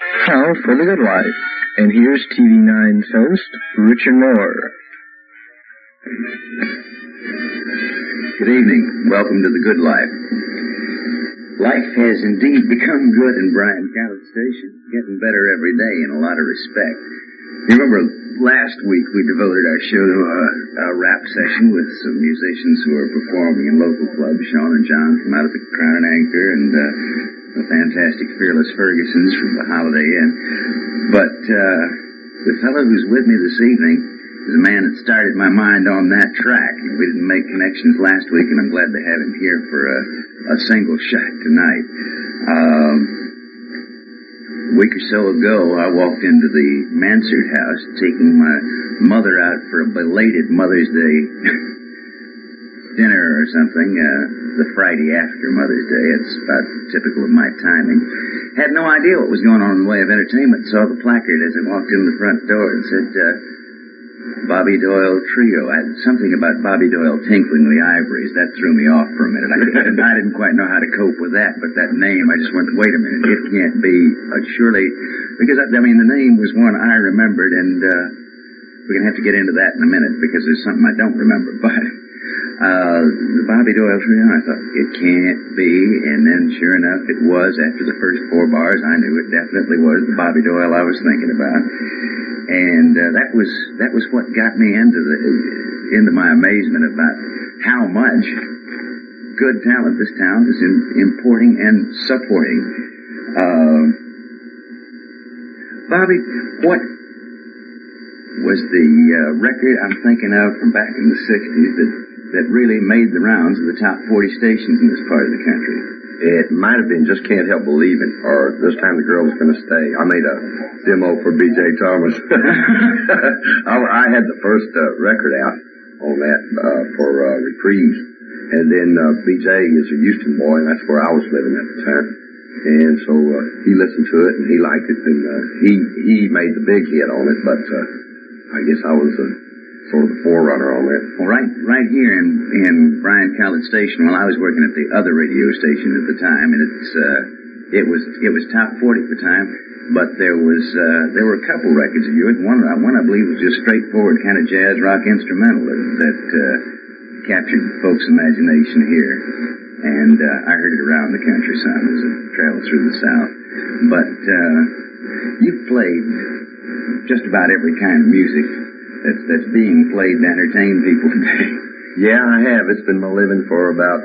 Now for The Good Life. And here's TV9's host, Richard Moore. Good evening. Welcome to The Good Life. Life has indeed become good in Bryan College Station. Getting better every day in a lot of respect. You remember last week we devoted our show to a rap session with some musicians who are performing in local clubs, Sean and John from out at the Crown and Anchor, and the fantastic Fearless Fergusons from the Holiday Inn. But the fellow who's with me this evening is a man that started my mind on that track. We didn't make connections last week, and I'm glad to have him here for a single shot tonight. A week or so ago, I walked into the Mansard house taking my mother out for a belated Mother's Day dinner or something, the Friday after Mother's Day. It's about typical of my timing. Had no idea what was going on in the way of entertainment. Saw the placard as I walked in the front door and said, Bobby Doyle Trio. I had something about Bobby Doyle tinkling the ivories. That threw me off for a minute. I didn't quite know how to cope with that, but that name, I just went, wait a minute, it can't be, surely, because, I mean, the name was one I remembered, and we're going to have to get into that in a minute, because there's something I don't remember, but the Bobby Doyle Trio, I thought, it can't be, and then sure enough, it was. After the first 4 bars, I knew it definitely was the Bobby Doyle I was thinking about. And that was what got me into my amazement about how much good talent this town is importing and supporting. Bobby, what was the record I'm thinking of from back in the 60s that really made the rounds of the top 40 stations in this part of the country? It might have been Just Can't Help Believing, or This Time the Girl Was Gonna Stay. I made a demo for B.J. Thomas. I had the first record out on that for Reprise. And then B.J. is a Houston boy, and that's where I was living at the time. And so he listened to it, and he liked it, and he made the big hit on it, but I guess I was sort of the forerunner on that. Well, right here in Bryan College Station, while I was working at the other radio station at the time, and it was top 40 at the time, but there were a couple records of yours. One I believe was just straightforward kind of jazz rock instrumental that captured folks' imagination here, and I heard it around the country some as I traveled through the South. But you've played just about every kind of music that's being played to entertain people today. Yeah, I have. It's been my living for about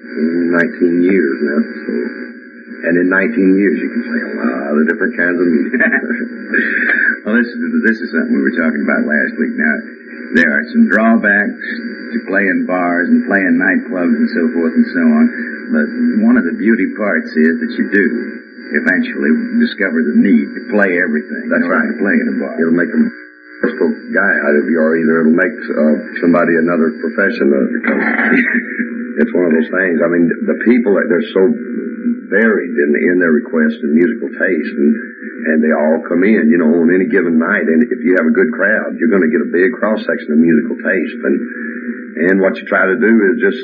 19 years now. So, and in 19 years, you can play a lot of different kinds of music. Well, this is something we were talking about last week. Now, there are some drawbacks to playing bars and playing nightclubs and so forth and so on. But one of the beauty parts is that you do eventually discover the need to play everything. That's right. To play in a bar. It'll make them versatile guy out of you, or either it'll make somebody another profession because it's one of those things. I mean, the people, they're so varied in their requests and musical taste, and they all come in, on any given night. And if you have a good crowd, you're going to get a big cross section of musical taste. And what you try to do is just,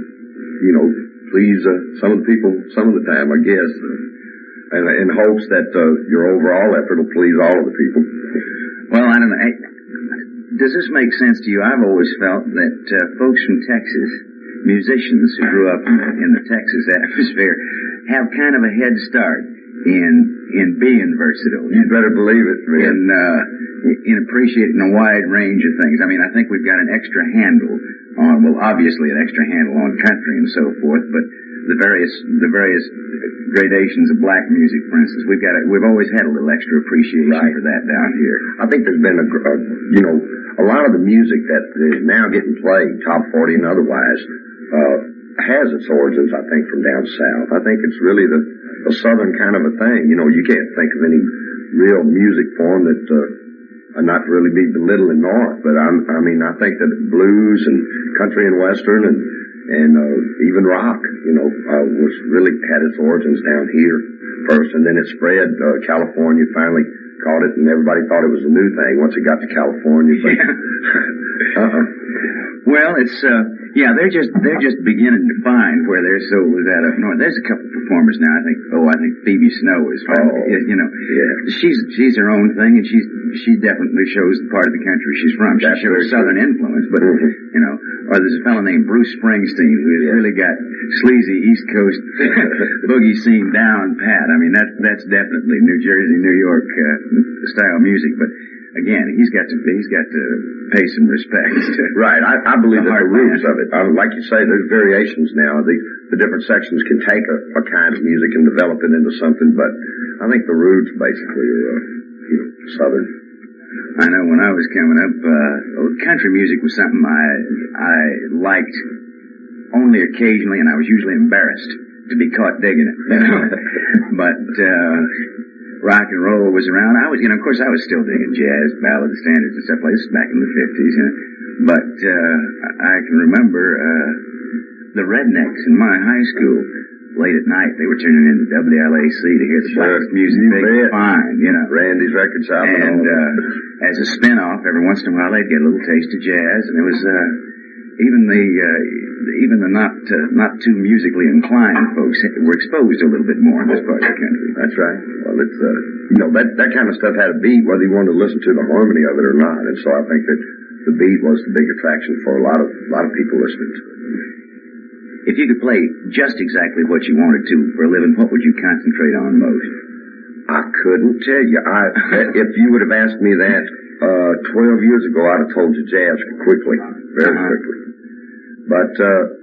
please some of the people some of the time, I guess, and in hopes that your overall effort will please all of the people. Well, I don't know. Does this make sense to you? I've always felt that folks from Texas, musicians who grew up in the Texas atmosphere, have kind of a head start in being versatile. You better believe it, man. In appreciating a wide range of things. I mean, I think we've got an extra handle on, well, obviously an extra handle on country and so forth, but the various gradations of black music, for instance, we've always had a little extra appreciation for that down here. I think there's been a lot of the music that is now getting played, top 40 and otherwise, has its origins, I think, from down south. I think it's really the southern kind of a thing. You can't think of any real music form that not really be belittling north, but I think that blues and country and western and even rock, was really had its origins down here first, and then it spread. California finally caught it, and everybody thought it was a new thing once it got to California. But Well, Yeah, they're just beginning to find where their soul is at up north. There's a couple performers now. I think Phoebe Snow is finally, she's her own thing, and she definitely shows the part of the country she's from. She shows Southern influence, but or there's a fellow named Bruce Springsteen who's really got sleazy East Coast boogie scene down pat. I mean, that's definitely New Jersey, New York style music, but. Again, he's got to pay some respect. Right. I believe that the roots of it, like you say, there's variations now. The different sections can take a kind of music and develop it into something, but I think the roots basically are, Southern. I know when I was coming up, country music was something I liked only occasionally, and I was usually embarrassed to be caught digging it. But, rock and roll was around. Of course I was still digging jazz, ballads, standards and stuff like this back in the 50s. But, I can remember, the rednecks in my high school, late at night, they were tuning in to WLAC to hear the blackest music they could find, Randy's Record Shop. And, as a spin-off, every once in a while they'd get a little taste of jazz, and it was, even the not too musically inclined folks were exposed a little bit more in this part of the country. That's right. Well, it's that kind of stuff had a beat, whether you wanted to listen to the harmony of it or not. And so I think that the beat was the big attraction for a lot of people listening to it. If you could play just exactly what you wanted to for a living, what would you concentrate on most? I couldn't tell you. If you would have asked me that 12 years ago, I'd have told you jazz quickly, very quickly. But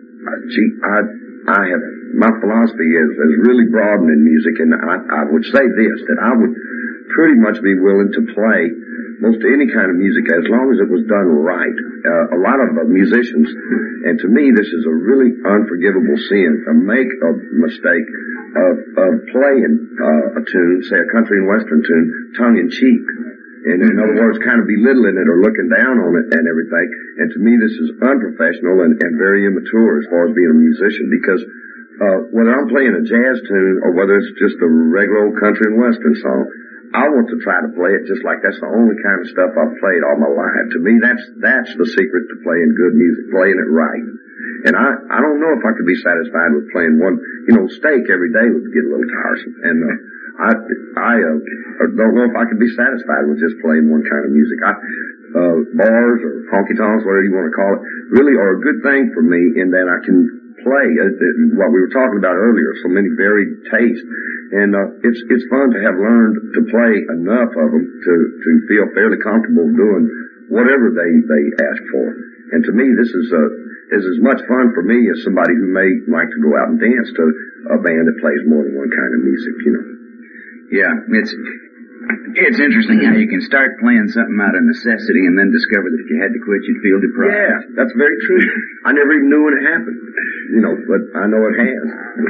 I have my philosophy is really broadened in music, and I would say this, that I would pretty much be willing to play most any kind of music as long as it was done right. A lot of musicians, and to me this is a really unforgivable sin, to make a mistake of playing a tune, say a country and western tune, tongue-in-cheek. And in other words, kind of belittling it or looking down on it and everything. And to me, this is unprofessional and very immature as far as being a musician, because whether I'm playing a jazz tune or whether it's just a regular old country and western song, I want to try to play it just like that's the only kind of stuff I've played all my life. To me, that's the secret to playing good music, playing it right. And I don't know if I could be satisfied with playing one, steak every day would get a little tiresome. And I don't know if I could be satisfied with just playing one kind of music. Bars or honky-tonks, whatever you want to call it, really are a good thing for me in that I can play what we were talking about earlier, so many varied tastes. And it's fun to have learned to play enough of them to feel fairly comfortable doing whatever they ask for. And to me, this is as much fun for me as somebody who may like to go out and dance to a band that plays more than one kind of music, Yeah, it's interesting how you can start playing something out of necessity and then discover that if you had to quit, you'd feel deprived. Yeah, that's very true. I never even knew when it happened, but I know it has.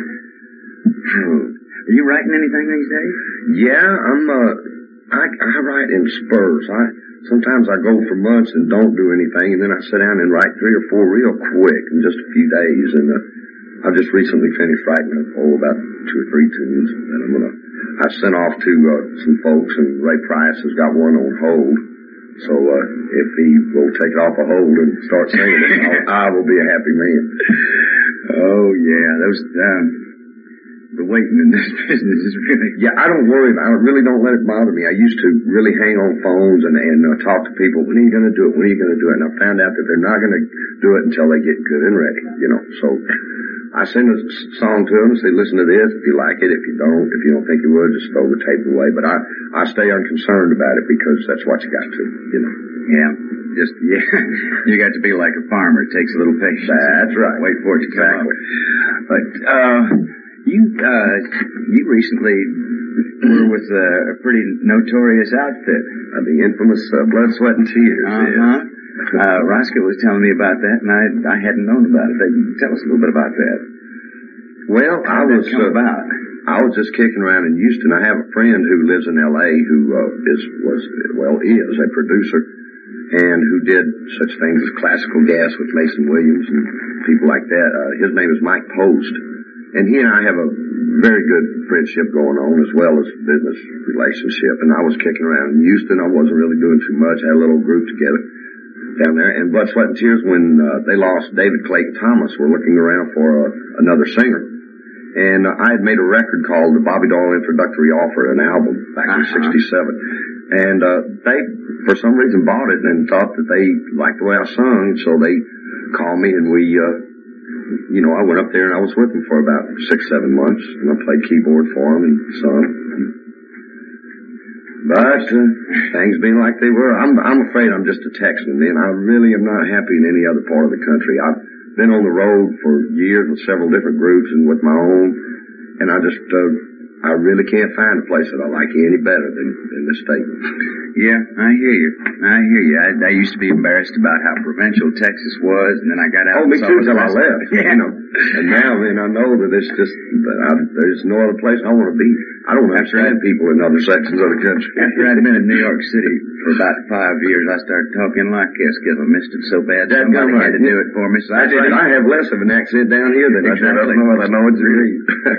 Are you writing anything these days? Yeah, I write in spurts. Sometimes I go for months and don't do anything, and then I sit down and write 3 or 4 real quick in just a few days. And I've just recently finished writing about 2 or 3 tunes that I sent off to some folks, and Ray Price has got one on hold. So if he will take it off a hold and start singing it, I will be a happy man. Oh yeah, those the waiting in this business is really... Yeah, I don't worry about it. I really don't let it bother me. I used to really hang on phones and talk to people. When are you going to do it? When are you going to do it? And I found out that they're not going to do it until they get good and ready, So I send a song to them and say, listen to this. If you like it, if you don't think you would, just throw the tape away. But I stay unconcerned about it because that's what you got to, Yeah. You got to be like a farmer. It takes a little patience. That's right. Wait for it to come out. But, you recently were with a pretty notorious outfit. The infamous Blood, Sweat, and Tears. Uh-huh. Roscoe was telling me about that, and I hadn't known about it. Tell us a little bit about that. Well, How did it come about? I was just kicking around in Houston. I have a friend who lives in L.A. who is a producer, and who did such things as Classical Gas with Mason Williams and people like that. His name is Mike Post. And he and I have a very good friendship going on, as well as business relationship. And I was kicking around in Houston. I wasn't really doing too much. I had a little group together. down there. And Blood, Sweat, and Tears, when they lost David Clayton Thomas, were looking around for another singer. And I had made a record called the Bobby Doyle Introductory Offer, an album back in '67. And they, for some reason, bought it and thought that they liked the way I sung. So they called me, and we, I went up there and I was with them for about 6-7 months. And I played keyboard for them and sung. But things being like they were, I'm afraid I'm just a Texan, man. I really am not happy in any other part of the country. I've been on the road for years with several different groups and with my own, and I just, I really can't find a place that I like any better than this state. Yeah, I hear you. I used to be embarrassed about how provincial Texas was, and then I got out. Oh, me too, till I left. Yeah. And now, then, I know that it's just, there's no other place I want to be. I don't understand people in other sections of the country. After I'd been in New York City for about 5 years, I started talking like this because I missed it so bad. Somebody had to do it for me. So I have less of an accent down here than exactly. I know what you mean.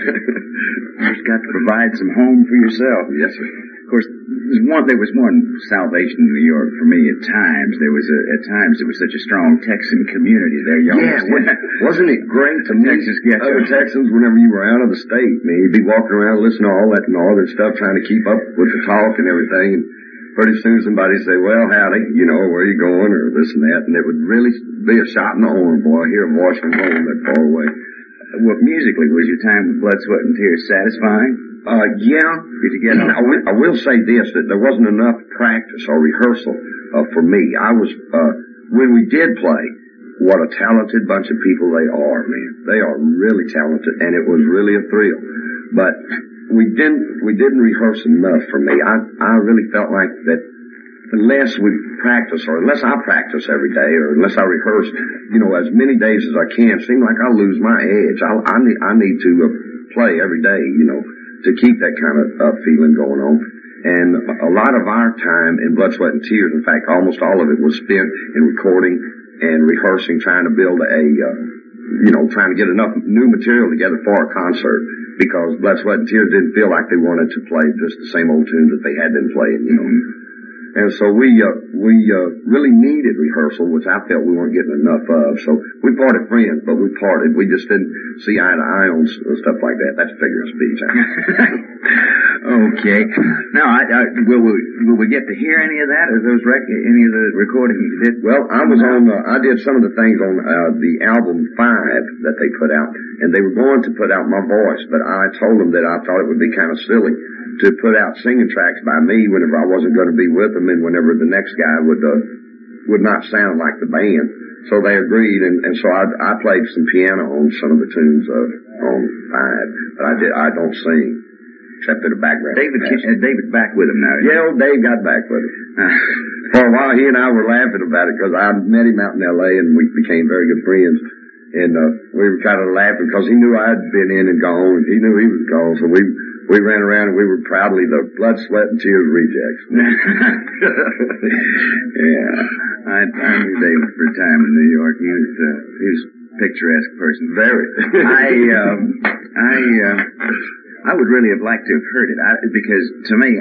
Just got to provide some home for yourself. Yes, sir. Of course, there was one salvation in New York for me at times. At times there was such a strong Texan community there. Wasn't it great to meet other Texans whenever you were out of the state? I mean, you'd be walking around listening to all that northern stuff, trying to keep up with the talk and everything. And pretty soon somebody would say, well, howdy, where you going, or this and that. And it would really be a shot in the arm, boy. I hear a voice from home that far away. Well, musically, was your time with Blood, Sweat, and Tears satisfying? Yeah. Did you get on? I will say this, that there wasn't enough practice or rehearsal for me. I was, when we did play, what a talented bunch of people they are, man. They are really talented, and it was really a thrill. But we didn't rehearse enough for me. I really felt like that unless we practice, or unless I practice every day, or unless I rehearse, as many days as I can, it seems like I lose my edge. I need to play every day, to keep that kind of feeling going on. And a lot of our time in Blood, Sweat, and Tears, in fact, almost all of it was spent in recording and rehearsing, trying to build trying to get enough new material together for a concert, because Blood, Sweat, and Tears didn't feel like they wanted to play just the same old tunes that they had been playing, And so we really needed rehearsal, which I felt we weren't getting enough of. So we parted friends, but we parted. We just didn't see eye to eye on stuff like that. That's a figure of speech. Okay. Now, will we get to hear any of that, or any of the recordings you did? Well, I did some of the things on the album 5 that they put out, and they were going to put out my voice, but I told them that I thought it would be kind of silly to put out singing tracks by me whenever I wasn't going to be with them, and whenever the next guy would not sound like the band. So they agreed, and so I played some piano on some of the tunes on 5, but I don't sing except in the background. David's back with him now. Yeah, old Dave got back with him. For a while, he and I were laughing about it because I met him out in L.A. and we became very good friends. And we were kind of laughing because he knew I'd been in and gone, and he knew he was gone. So we ran around and we were proudly the Blood, Sweat, and Tears rejects. Yeah, I knew David for a time in New York. He was a picturesque person. Very. I would really have liked to have heard it because to me,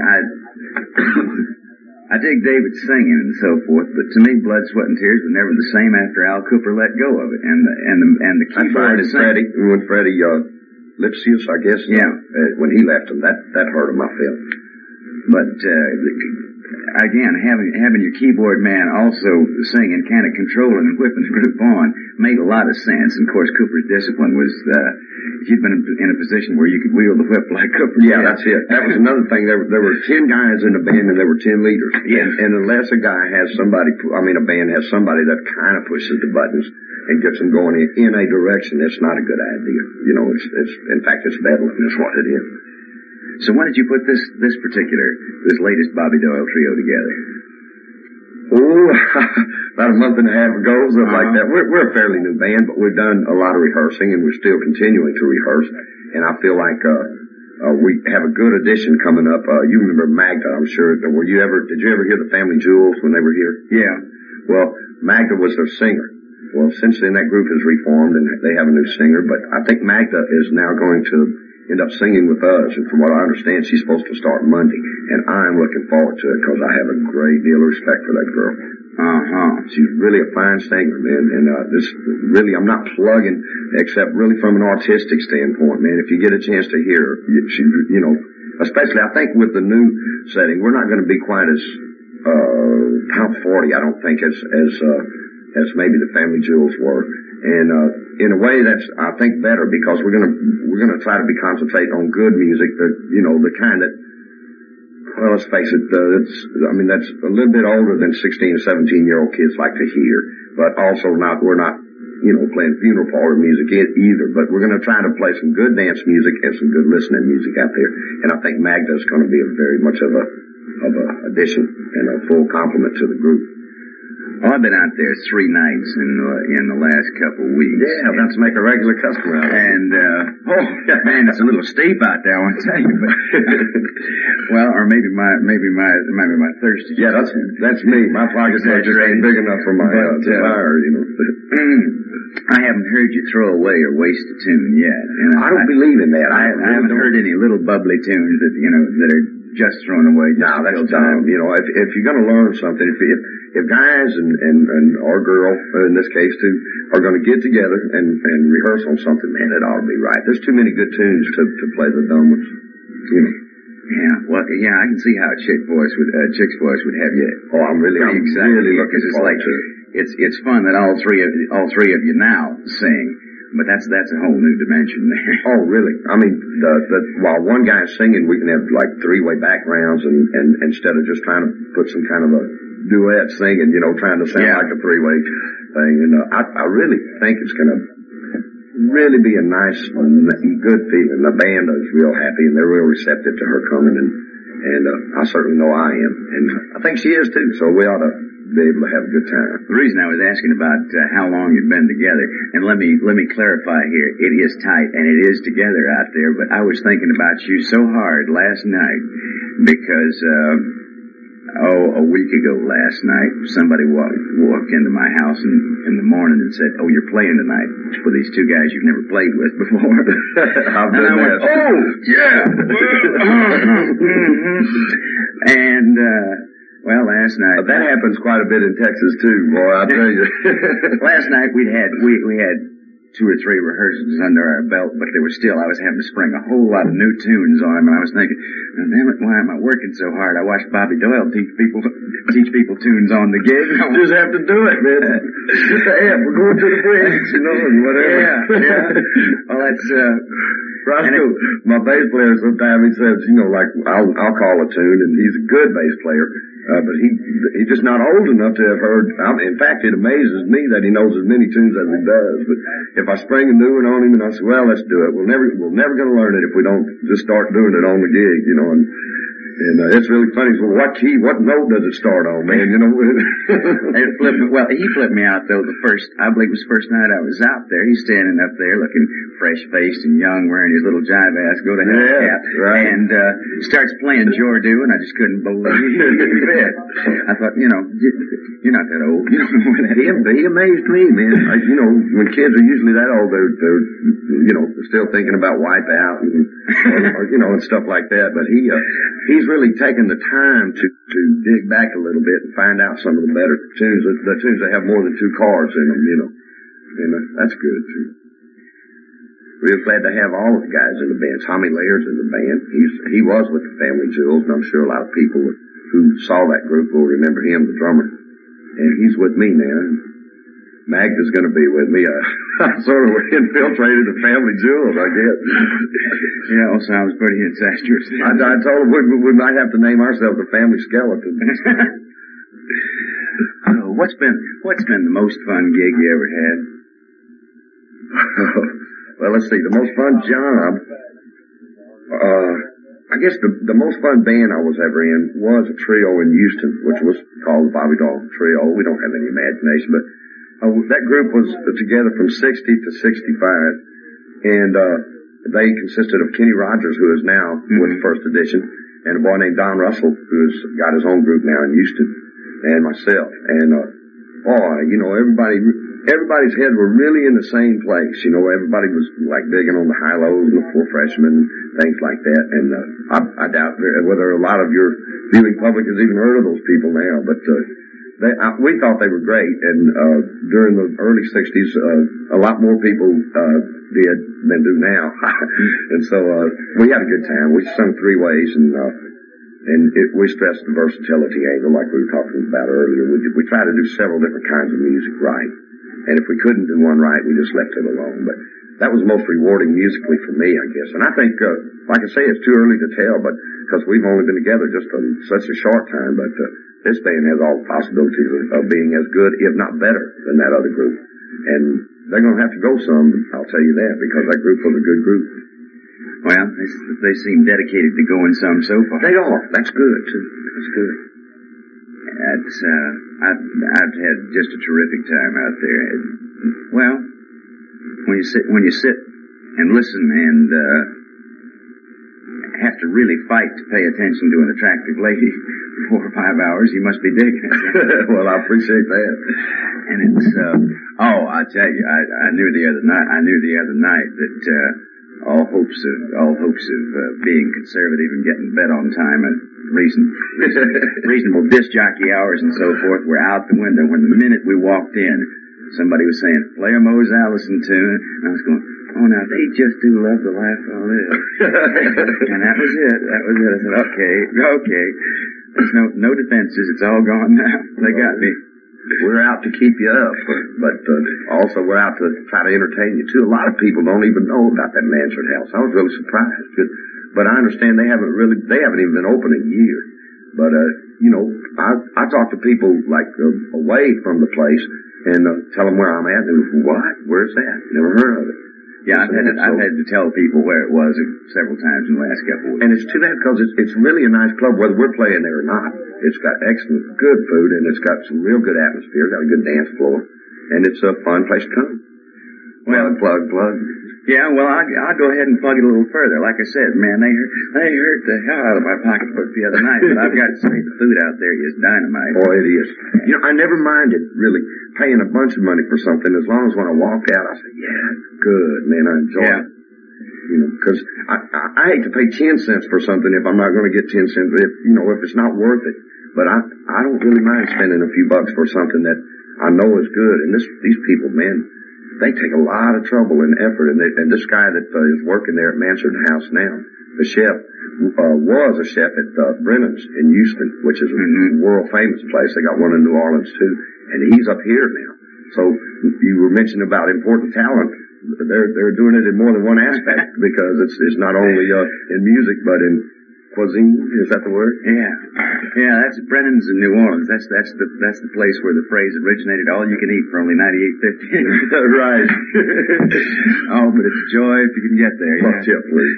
I dig David's singing and so forth, but to me, Blood, Sweat, and Tears was never the same after Al Cooper let go of it, and the keyboard is Freddie. When Freddie Lipsius, I guess. Yeah. When he left him, that hurt him, I feel. But again, having your keyboard man also singing, kind of controlling and whipping the group on, made a lot of sense. And of course, Cooper's discipline was, if you'd been in a position where you could wield the whip like Cooper. Yeah, that's it. That was another thing. There were 10 guys in the band and there were 10 leaders. Yeah. And unless a guy has somebody, a band has somebody that kind of pushes the buttons and gets them going in a direction, it's not a good idea. In fact, it's bedlam is what it is. So when did you put this latest Bobby Doyle trio together? Oh, about a month and a half ago, something like that. We're a fairly new band, but we've done a lot of rehearsing, and we're still continuing to rehearse. And I feel like we have a good addition coming up. You remember Magda, I'm sure. Did you ever hear the Family Jewels when they were here? Yeah. Well, Magda was their singer. Well, since then that group has reformed, and they have a new singer. But I think Magda is now going to end up singing with us, and from what I understand, she's supposed to start Monday, and I'm looking forward to it because I have a great deal of respect for that girl. She's really a fine singer, man. And this really, I'm not plugging, except really from an artistic standpoint, man. If you get a chance to hear her, she, you know, especially I think with the new setting, we're not going to be quite as top 40, I don't think, as maybe the Family Jewels were. And in a way, that's, I think, better, because we're gonna try to be concentrating on good music, that, you know, the kind that, well, let's face it, that's a little bit older than 16 or 17-year-old kids like to hear, but also we're not, you know, playing funeral parlor music either, but we're gonna try to play some good dance music and some good listening music out there. And I think Magda's gonna be very much of a addition and a full complement to the group. Well, I've been out there 3 nights in the last couple of weeks. Yeah, I've got to make a regular customer out of it. And, man, it's a little steep out there, I want to tell you. But, well, or maybe my thirst is yeah, that's me. My pockets are just ain't big enough for my desire, you know. I haven't heard you throw away or waste a tune yet. And I don't believe in that. I haven't heard any little bubbly tunes that, you know, that are just thrown away. No, that's dumb. You know, if you're going to learn something, if guys and our girl, in this case too, are going to get together and rehearse on something, man, it ought to be right. There's too many good tunes to play the dumb ones, you know. Yeah, well, yeah, I can see how a chick's voice would have you. Oh, I'm really looking forward to it. It's fun that all three of you now sing. But that's a whole new dimension there. Oh, really? I mean, while one guy's singing, we can have like 3-way backgrounds, and instead of just trying to put some kind of a duet singing, you know, trying to sound like a 3-way thing. And I really think it's going to really be a nice, good feeling. The band is real happy, and they're real receptive to her coming, and I certainly know I am, and I think she is too. So we ought to be able to have a good time. The reason I was asking about how long you've been together, and let me clarify here, it is tight and it is together out there, but I was thinking about you so hard last night because a week ago last night, somebody walked into my house in the morning and said, "Oh, you're playing tonight for these 2 guys you've never played with before." I've done that. Oh, yeah. And well, last night. But that happens quite a bit in Texas too, boy, I tell you. Last night we had 2 or 3 rehearsals under our belt, but there was still, I was having to spring a whole lot of new tunes on them, and I was thinking, damn it, why am I working so hard? I watched Bobby Doyle teach people tunes on the gig. You just have to do it, man. Get the amp, we're going to the bridge, you know, and whatever. Yeah. Well, that's, Roscoe, my bass player, sometimes he says, you know, like, I'll call a tune, and he's a good bass player, but he's just not old enough to have heard. In fact, it amazes me that he knows as many tunes as he does. But if I spring a new one on him and I say, well, let's do it, we're never going to learn it if we don't just start doing it on the gig, you know. And it's really funny. So what note does it start on, man? You know. He flipped me out though. I believe it was the first night I was out there. He's standing up there looking fresh-faced and young, wearing his little jive ass go to hell cap, right. And starts playing Jordu, and I just couldn't believe it. I thought, you know, you're not that old. You don't know where that is. He amazed me, man. You know, when kids are usually that old, they're you know, still thinking about Wipeout and or you know, and stuff like that. But he's really taken the time to dig back a little bit and find out some of the better tunes, the tunes that have more than 2 chords in them, you know. And that's good too. Real glad to have all of the guys in the band. Tommy Layer's in the band. He was with the Family Jewels, and I'm sure a lot of people who saw that group will remember him, the drummer. And he's with me now. Magda's going to be with me. I sort of infiltrated the Family Jewels, I guess. Yeah, it sounds pretty incestuous. I told him we might have to name ourselves the Family Skeleton. What's been the most fun gig you ever had? Well, let's see. The most fun job, I guess the most fun band I was ever in was a trio in Houston, which was called the Bobby Doll Trio. We don't have any imagination, but that group was together from 60 to 65, and they consisted of Kenny Rogers, who is now with First Edition, and a boy named Don Russell, who's got his own group now in Houston, and myself. And boy, you know, everybody's heads were really in the same place. You know, everybody was like digging on the high-lows and the 4 freshmen, things like that. And I doubt whether a lot of your viewing public has even heard of those people now. But we thought they were great, and during the early '60s, a lot more people did than do now, and so we had a good time. We sung three ways, and we stressed the versatility angle, like we were talking about earlier. We try to do several different kinds of music right, and if we couldn't do one right, we just left it alone. But that was most rewarding musically for me, I guess. And I think, like I say, it's too early to tell, but because we've only been together just such a short time, but this band has all the possibilities of being as good, if not better, than that other group. And they're going to have to go some, I'll tell you that, because that group was a good group. Well, they seem dedicated to going some so far. They are. That's good, too. That's good. I've had just a terrific time out there. Well, when you sit and listen and have to really fight to pay attention to an attractive lady for 4 or 5 hours, you must be digging it. Well, I appreciate that. And it's I tell you, I knew the other night that all hopes of being conservative and getting bed on time at reasonable disc jockey hours and so forth were out the window when the minute we walked in, somebody was saying, "Play a Mose Allison tune," and I was going, "Oh, now they just do love to laugh all this." And that was it. I said, okay. There's no defenses. It's all gone now. They got me. We're out to keep you up, but also we're out to try to entertain you too. A lot of people don't even know about that Mansard House. I was really surprised, but I understand they haven't even been open a year. But I talk to people like away from the place and tell them where I'm at. And what? Where's that? Never heard of it. Yeah, I've had to tell people where it was several times in the last couple of weeks. And it's too bad because it's really a nice club, whether we're playing there or not. It's got excellent, good food, and it's got some real good atmosphere, got a good dance floor, and it's a fun place to come. Well, plug. Yeah, well, I'll go ahead and plug it a little further. Like I said, man, they hurt the hell out of my pocketbook the other night, but I've got to say the food out there is dynamite. Boy, it is. I never minded, really, paying a bunch of money for something as long as when I walk out, I say, yeah, good, man, I enjoy it. Because I hate to pay 10 cents for something if I'm not going to get 10 cents, if it's not worth it. But I don't really mind spending a few bucks for something that I know is good. And these people, man, they take a lot of trouble and effort. And this guy that is working there at Mansard House now, the chef, was a chef at Brennan's in Houston, which is a world famous place. They got one in New Orleans too. And he's up here now. So you were mentioning about important talent. They're doing it in more than one aspect because it's not only in music but in cuisine. Is that the word? Yeah. That's Brennan's in New Orleans. That's the place where the phrase originated. All you can eat for only $98.50. Right. Oh, but it's a joy if you can get there. Yeah, please.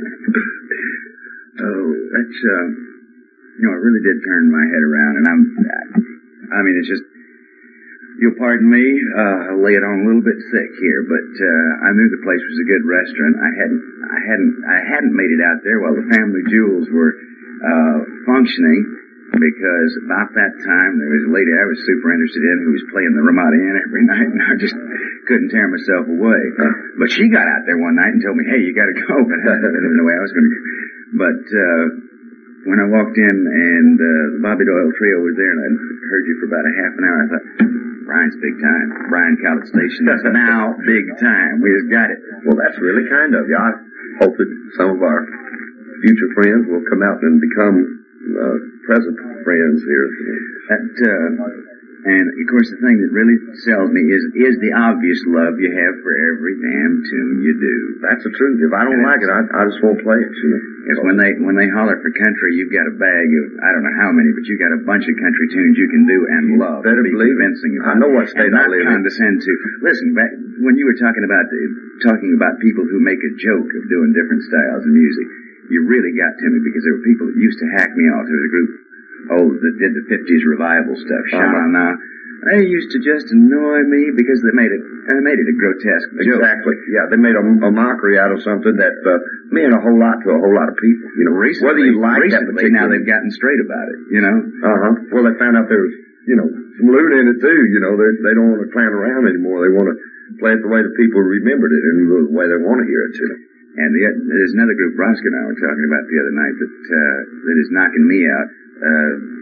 Oh, that's it really did turn my head around, and I mean, it's just. You'll pardon me, I'll lay it on a little bit thick here, but I knew the place was a good restaurant. I hadn't made it out there while the family jewels were functioning, because about that time there was a lady I was super interested in who was playing the Ramada Inn every night, and I just couldn't tear myself away. But she got out there one night and told me, "Hey, you got to go," but I didn't know where I was going to go. But when I walked in and the Bobby Doyle Trio was there, and I heard you for about a half an hour, I thought, Brian's big time. Brian College Station is now big time. We just got it. Well, that's really kind of you. I hope that some of our future friends will come out and become present friends here. And of course, the thing that really sells me is the obvious love you have for every damn tune you do. That's the truth. If I don't like it, I just won't play it. If when they holler for country, you've got a bag of I don't know how many, but you've got a bunch of country tunes you can do and love. Better believe convincing. I know what state I live in. Condescend to. Listen, back when you were talking about people who make a joke of doing different styles of music, you really got to me because there were people that used to hack me off. There was a group. That did the 50s revival stuff. Sha-na-na. They used to just annoy me because they made it a grotesque joke. Exactly. Yeah, they made a mockery out of something that meant a whole lot to a whole lot of people. Recently, whether you like that particular... now they've gotten straight about it. Well, they found out there was some loot in it too. They don't want to clown around anymore. They want to play it the way the people remembered it and the way they want to hear it. And there's another group Roscoe and I were talking about the other night that is knocking me out.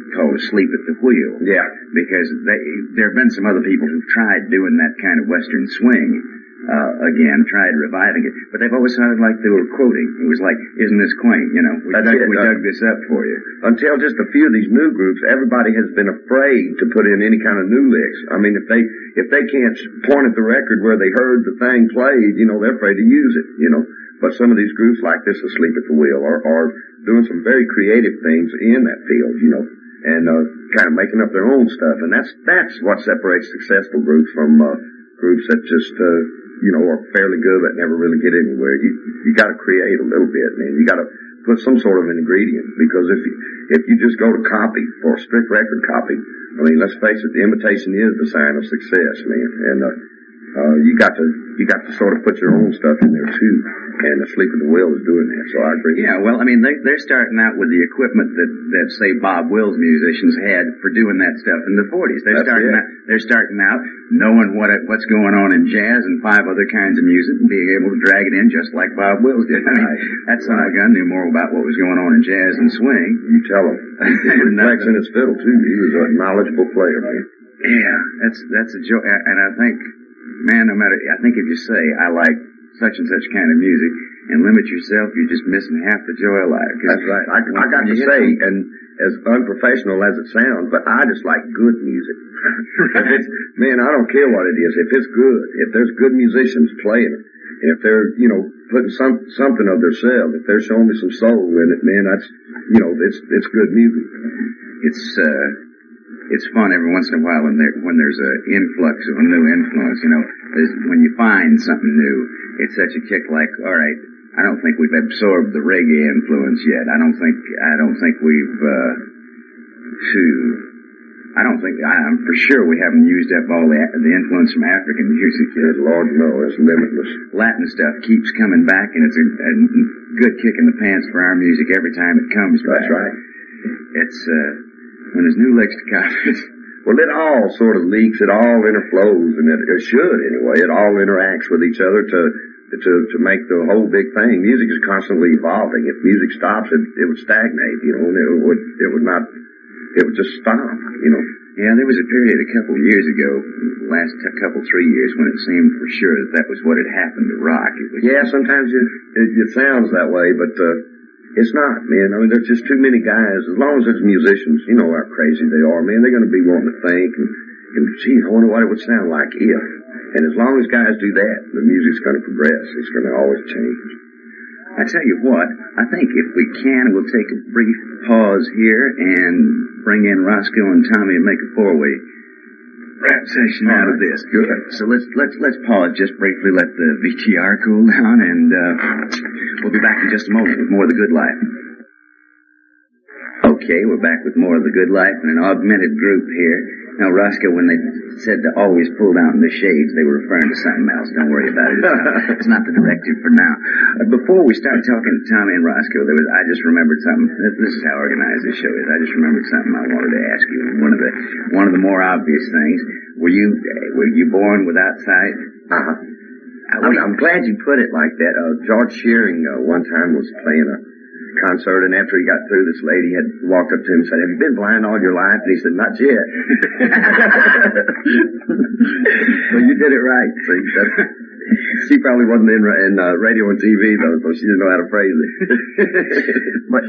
called Asleep at the Wheel. Yeah. Because there have been some other people who've tried doing that kind of Western swing. Again, tried reviving it, but they've always sounded like they were quoting. It was like, isn't this quaint, you know? We dug this up for you. Until just a few of these new groups, everybody has been afraid to put in any kind of new licks. I mean, if they can't point at the record where they heard the thing played, you know, they're afraid to use it, you know. But some of these groups like this, Asleep at the Wheel, are doing some very creative things in that field, you know, and kind of making up their own stuff. And that's what separates successful groups from groups that just you know, are fairly good but never really get anywhere. You got to create a little bit, man. You got to put some sort of an ingredient, because if you just go to copy for a strict record copy, I mean, let's face it, the imitation is the sign of success, man. And you got to sort of put your own stuff in there too. And Asleep at the Wheel is doing that, so I agree. Yeah, well, I mean, they're starting out with the equipment that say Bob Wills musicians had for doing that stuff in the 40s. They're starting out knowing what's going on in jazz and 5 other kinds of music and being able to drag it in just like Bob Wills did. I mean, that son of a gun knew more about what was going on in jazz and swing. You tell him. He reflects in his fiddle too. He was a knowledgeable player, man. Yeah, that's a joy. And I think, man, I think if you say, I like such and such kind of music, and limit yourself, you're just missing half the joy of life. That's right. I got to say, and as unprofessional as it sounds, but I just like good music. Man, I don't care what it is. If it's good, if there's good musicians playing it, and if they're, you know, putting something of themselves, if they're showing me some soul in it, man, that's, you know, it's good music. It's fun every once in a while when there's an influx of a new influence, you know. When you find something new, it's such a kick, like, all right, I don't think we've absorbed the reggae influence yet. I'm for sure we haven't used up all the influence from African music yet. Lord, no, it's limitless. Latin stuff keeps coming back, and it's a good kick in the pants for our music every time it comes back. That's right. It's, when there's new licks to copy. Well, it all sort of leaks, it all interflows, and it should anyway. It all interacts with each other to make the whole big thing. Music is constantly evolving. If music stops, it would stagnate, you know, and it would just stop, you know. Yeah, there was a period a couple of years ago, last couple, 3 years, when it seemed for sure that was what had happened to rock. Yeah, sometimes it sounds that way, but it's not, man. I mean, there's just too many guys. As long as there's musicians, you know how crazy they are, man. They're going to be wanting to think and gee, I wonder what it would sound like if. And as long as guys do that, the music's going to progress. It's going to always change. I tell you what, I think if we can, we'll take a brief pause here and bring in Roscoe and Tommy and make a 4-way rap session out of this. Good. So let's pause just briefly, let the VTR cool down, and we'll be back in just a moment with more of The Good Life. Okay, we're back with more of The Good Life and an augmented group here. Now, Roscoe, when they said to always pull down the shades, they were referring to something else. Don't worry about it. It's not the directive for now. Before we start talking to Tommy and Roscoe, I just remembered something. This is how organized this show is. I just remembered something I wanted to ask you. One of the more obvious things. Were you born without sight? I'm glad you put it like that. George Shearing one time was playing a concert, and after he got through, this lady had walked up to him and said, "Have you been blind all your life?" And he said, "Not yet." So you did it right. See, she probably wasn't in radio and TV though, so she didn't know how to phrase it. But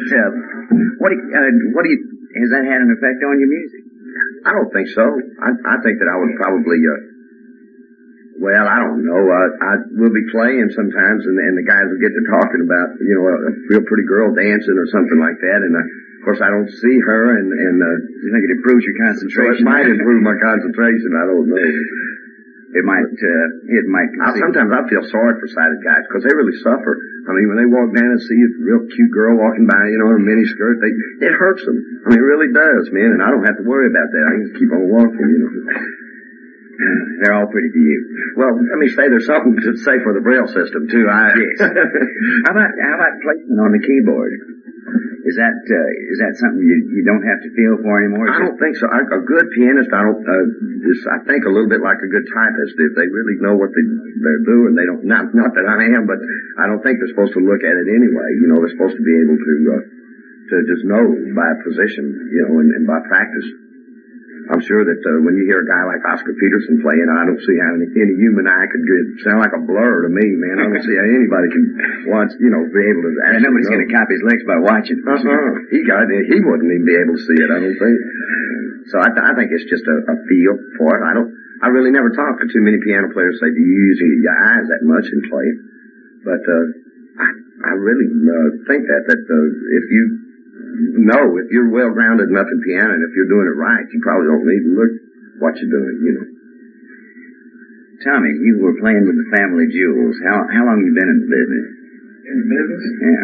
has that had an effect on your music? I don't think so. I think that I would probably. Well, I don't know. We'll be playing sometimes, and the guys will get to talking about, you know, a real pretty girl dancing or something like that. And of course, I don't see her, and you think it improves your concentration? So it might improve my concentration. I don't know. It might. Sometimes I feel sorry for sighted guys because they really suffer. I mean, when they walk down and see a real cute girl walking by, you know, in a mini skirt, it hurts them. I mean, it really does, man. And I don't have to worry about that. I can just keep on walking, you know. They're all pretty to you. Well, let me say there's something to say for the Braille system too. Yes. How about placement on the keyboard? Is that something you don't have to feel for anymore? I don't think so. A good pianist, I think a little bit like a good typist. If they really know what they're doing, they don't. Not that I am, but I don't think they're supposed to look at it anyway. You know, they're supposed to be able to to just know by position, and by practice. I'm sure that when you hear a guy like Oscar Peterson playing, I don't see how any human eye could sound like a blur to me, man. I don't see how anybody can watch, be able to actually nobody's going to copy his licks by watching. He wouldn't even be able to see it, I don't think. So I think it's just a feel for it. I really never talk to too many piano players say, do you use your eyes that much in playing? But, I really think that if you're well grounded enough in piano, and if you're doing it right, you probably don't need to look what you're doing, Tommy, you were playing with the Family Jewels. How long have you been in the business? In the business? Yeah.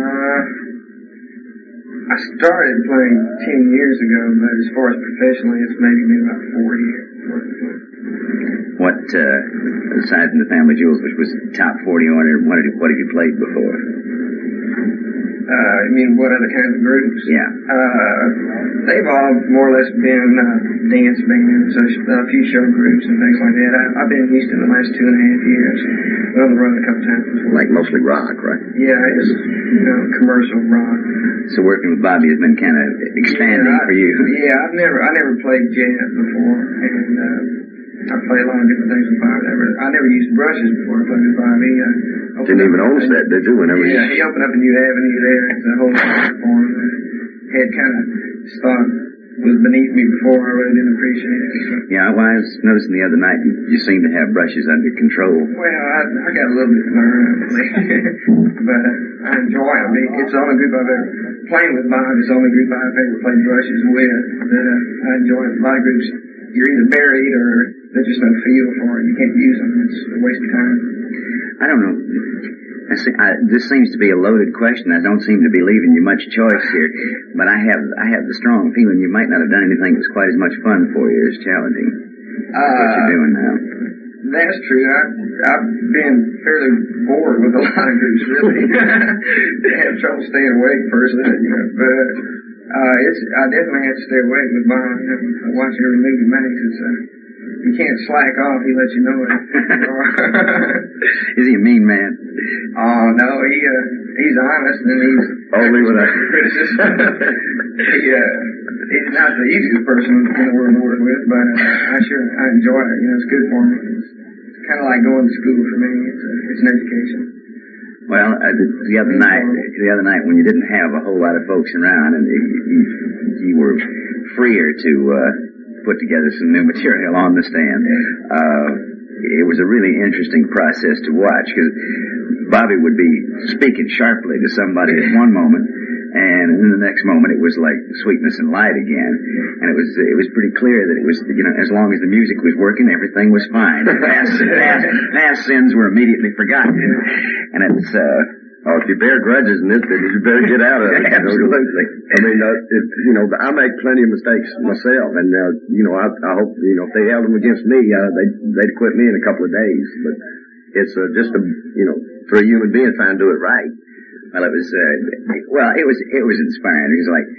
I started playing 10 years ago, but as far as professionally, it's maybe been about 4 years. What, aside from the Family Jewels, which was top 40 order, what have you played before? You mean what other kinds of groups? Yeah. They've all more or less been dance bands, a few show groups and things like that. I've been in Houston the last 2.5 years. Been on the road a couple times before. Like mostly rock, right? Yeah, it's commercial rock. So working with Bobby has been kind of expanding for you. Yeah, I never played jazz before, and I played a lot of different things with Bobby. I never used brushes before I played with Bobby. Didn't even own that, did you? Yeah, he opened up a new avenue there. It's a whole lot for him. Had kind of thought was beneath me before. I really didn't appreciate it. So. Yeah, well, I was noticing the other night you seem to have brushes under control. Well, I got a little bit to learn, but I enjoy it. I mean, it's the only group I've ever playing with Bob. It's the only group I've ever played brushes with. But I enjoy it. A lot of groups, you're either buried or there's just no feel for it. You can't use them. It's a waste of time. I don't know. This seems to be a loaded question. I don't seem to be leaving you much choice here, but I have the strong feeling you might not have done anything that's quite as much fun for you as challenging. That's what you're doing now. That's true. I've been fairly bored with a lot of groups, really. I have trouble staying awake personally, but I definitely have to stay awake with Bob. I watch every move he makes. You can't slack off. He lets you know it. Is he a mean man? Oh no, he's honest and he's only with a criticism. He's not the easiest person in the world to work with, but I enjoy it. It's good for me. It's kind of like going to school for me. It's an education. Well, the other night when you didn't have a whole lot of folks around and you were freer to put together some new material on the stand. It was a really interesting process to watch because Bobby would be speaking sharply to somebody at one moment, and in the next moment it was like sweetness and light again. And it was pretty clear that it was, as long as the music was working, everything was fine. Past sins were immediately forgotten. And it's, if you bear grudges in this business, you better get out of it. Absolutely. I mean, I make plenty of mistakes myself, and I hope if they held them against me, they'd quit me in a couple of days. But it's just for a human being trying to do it right. Well, it was inspiring. It was like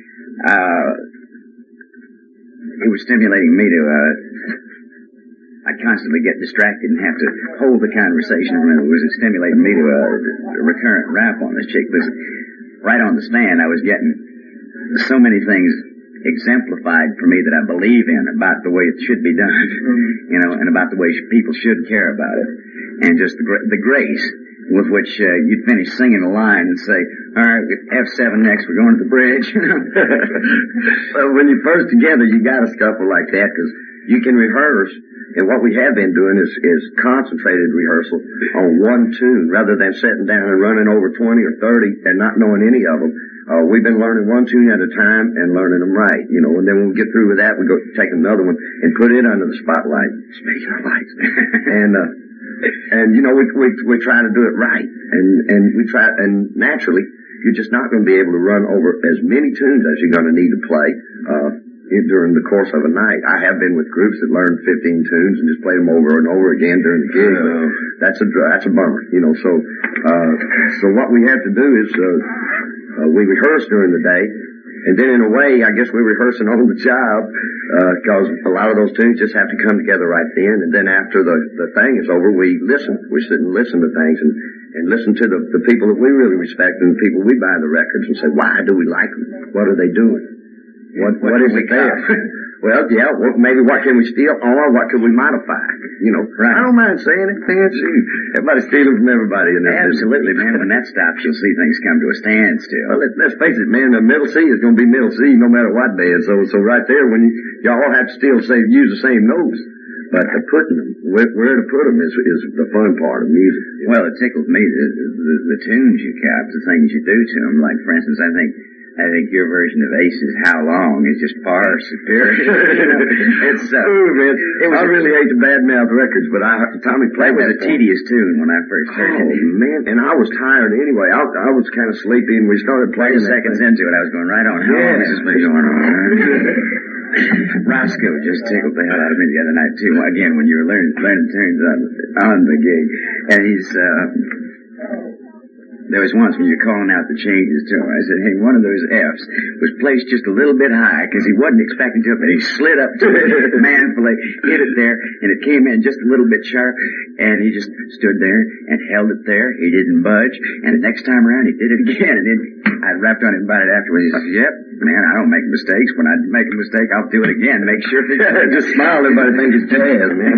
it was stimulating me to. I'd constantly get distracted and have to hold the conversation. And it was stimulating me to a recurrent rap on this chick. Because right on the stand, I was getting so many things exemplified for me that I believe in about the way it should be done, and about the way people should care about it. And just the grace with which you'd finish singing a line and say, all right, F7 next, we're going to the bridge. Well, when you're first together, you got to scuffle like that because you can rehearse. And what we have been doing is concentrated rehearsal on one tune rather than sitting down and running over 20 or 30 and not knowing any of them. We've been learning one tune at a time and learning them right, and then when we get through with that, we go take another one and put it under the spotlight. Speaking of lights. And we try to do it right. And we try, and naturally, you're just not going to be able to run over as many tunes as you're going to need to play, during the course of a night. I have been with groups that learned 15 tunes and just played them over and over again during the gig. That's a bummer, So what we have to do is we rehearse during the day, And then in a way, I guess we're rehearsing on the job, because a lot of those tunes just have to come together right then. And then after the thing is over, we listen. We sit and listen to things and listen to the people that we really respect and the people we buy the records and say, why do we like them? What are they doing? What is it there? Well, yeah, maybe what can we steal or what can we modify? You know, right. I don't mind saying it, man. Everybody's stealing from everybody in this. Absolutely, man. When that stops, you'll see things come to a standstill. Well, let's face it, man. The middle C is going to be middle C no matter what band. So right there, when y'all all have to still use the same notes. But putting them, where to put them is the fun part of music. You know? Well, it tickles me, the tunes you cap, the things you do to them. Like, for instance, I think your version of Ace's How Long is just far superior. It's, man, I really hate to badmouth records, but Tommy played with a tedious tune when I first heard it. Oh, man, and I was tired anyway. I was kind of sleepy, and we started playing. 30 seconds into it, I was going right on. How long has this been going on? Roscoe just tickled the hell out of me the other night, too. Again, when you were learning tunes on the gig. And he's, there was once when you were calling out the changes to him, I said, hey, one of those F's was placed just a little bit high because he wasn't expecting to, but he slid up to it manfully, hit it there, and it came in just a little bit sharp, and he just stood there and held it there. He didn't budge, and the next time around he did it again, and then I rapped on him about it afterwards. He said, yep, man, I don't make mistakes. When I make a mistake, I'll do it again, make sure that just smile, everybody thinks it's jazz, man.